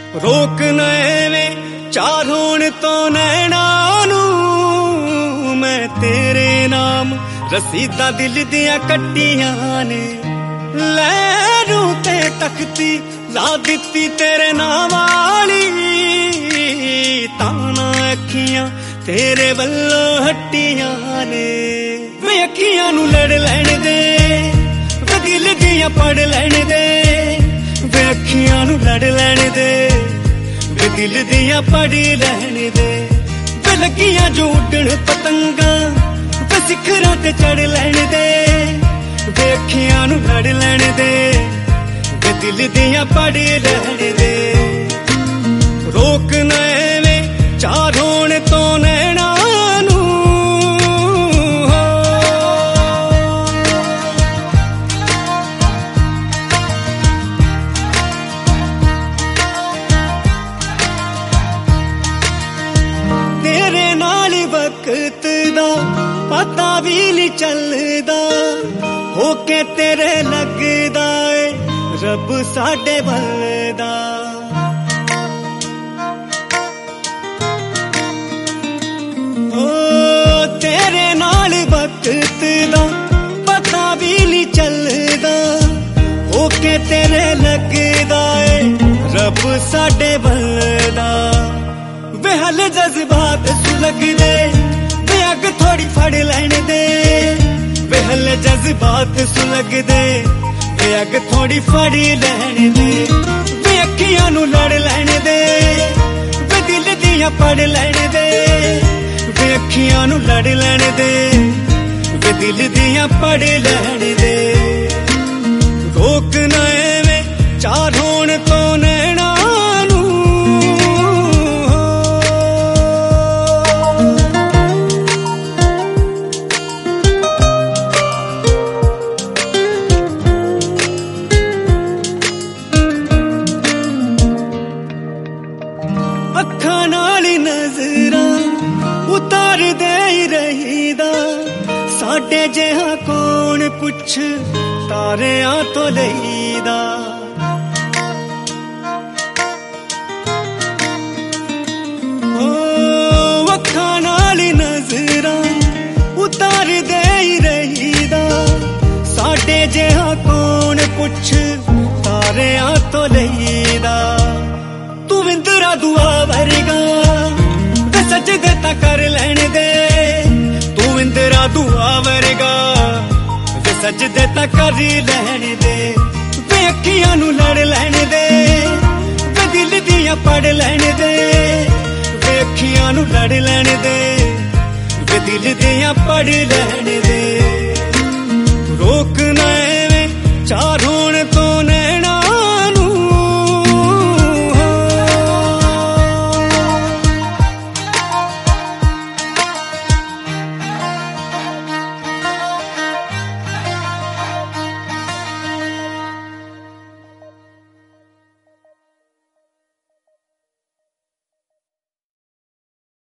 रोक न एवें चार होण तो नैना नू मैं तेरे नाम रसीदा दिल दिया कट्टियां ने लैरू ते तकती ला दिती तेरे नाम वाली ताना अखियां तेरे वल्लों हट्टियां ने वे अखियां नू लड़ लैण दे वे दिल दियां पढ़ लैण दे वे अखियां नू लड़ लैण दे वे दिल दियां पढ़ लैण दे वे लगियां जो उड्डण पतंगा वे सिखरां ते चढ़ लैण दे वे अखियां नू लड़ लैण दे वे दिल दियां पढ़ लैण दे रोक न एवें चार होण तो नैना नू तेरे नाल वक्त दा पता भी नहीं चलदा होके तेरे लगदा ए रब साडे बलदा तेरे नाल वक्त दा पता भी नहीं चलदा होके तेरे लगदा ए रब साडे बलदा वे हल जज्बात सुलगदे वे अग थोड़ी फड़ लैण दे वे हल जज्बात सुलगदे वे अग थोड़ी फड़ लैण दे वे अखियां नू लड़ लैण दे वे दिल दियां पढ़ लैण दे वे अखियां नू लड़ लैण दे वे दिल दियां पढ़ लैण दे रोक न एवें चार होण तो नैना नू अखां नाल नजरां उतार दे रहीदा साडे जिहा कौन पुछ तारियां तो लईदा अखां नाल नजरां उतार दे रहीदा साडे जिहा कौन पुछ तारियां तो लईदा तू विंदरा दुआ वरगा सजदे ता कर लैण दे तू इंदरा दुआ वरगा वे सजदे ता कर लैण दे वे अखियां नू लड़ लैण दे वे दिल दियां पढ़ लैण दे वे अखियां नू लड़ लैण दे वे दिल दियां पढ़ लैण दे